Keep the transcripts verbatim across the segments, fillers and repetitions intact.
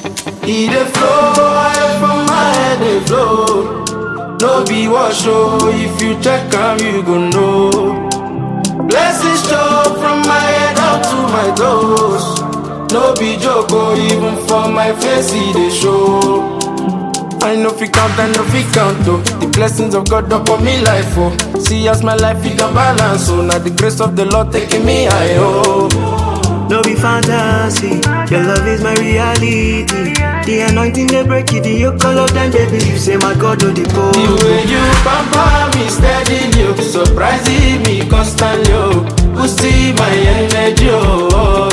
He dey flow, I from my head dey flow. No be wash oh, if you check am you go know. Blessings show from my head up to my toes. No be joke oh, even for my face he dey show. I know fi count, I know fi count oh. The blessings of God upon me life oh. See as my life it can balance oh. Now the grace of the Lord taking me high oh. No be fantasy, your love is my reality. The anointing they break it, the yoke all of them they believe. Say my God no the go. The way you pamper me steadily, you surprising me constantly oh. Who see my energy oh.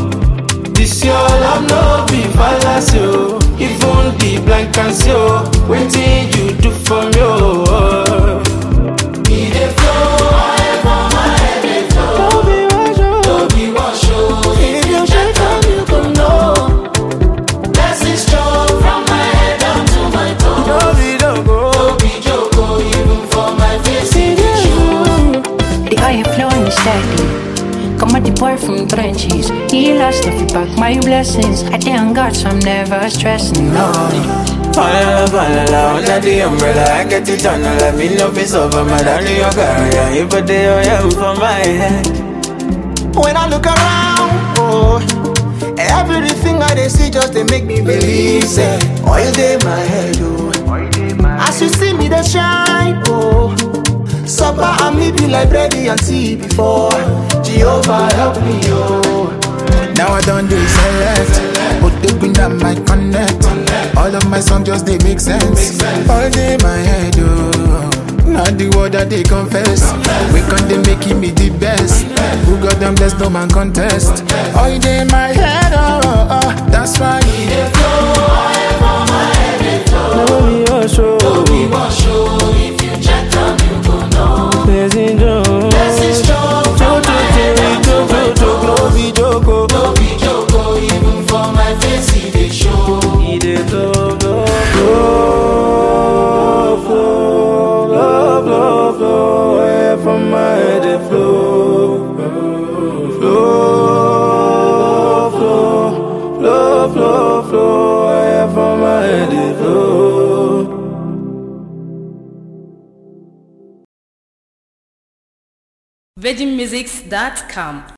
This your love no be fallacy oh. Even the blind can see oh. Waiting you do for me oh. He dey flow, I for my head dey flow. No be wash oh, No be wash oh. If you check am you go know. Blessings show from my head down to my toes. no be no go. No be joke oh, even for my face it dey show. The oil flowing steady. Come at the boy from trenches. He lost if you back my blessings. I thank God, so I'm never stressing. No. Fall fall under the umbrella, I get it on. Let me know if it's over, my darling, your career. You put the oil for my head. When I look around, oh, everything I they see just they make me believe. Say, oil in my head, oh. As you see me, they shine, oh. Supper and me be like bready and tea before. Jehovah help me, oh. Now I don't do select, but they bring down my connect. All of my songs just they make sense. All day my head, oh. Not the word that they confess. We can they making me the best. Who got them blessed, no man contest. All day my head, oh, oh, oh. That's why He dey flow, I for my head dey flow. No be wash oh, No be wash oh, if you check am you go know. blessing John. Blessings show from my head down to my toes. No be joke oh. No be joke oh, even for my face he dey show. He dey flow, flow, flow, flow, flow, flow, flow. Air from my head dey flow, flow, flow, flow, flow, flow. Air from my head dey flow. virgin musics dot com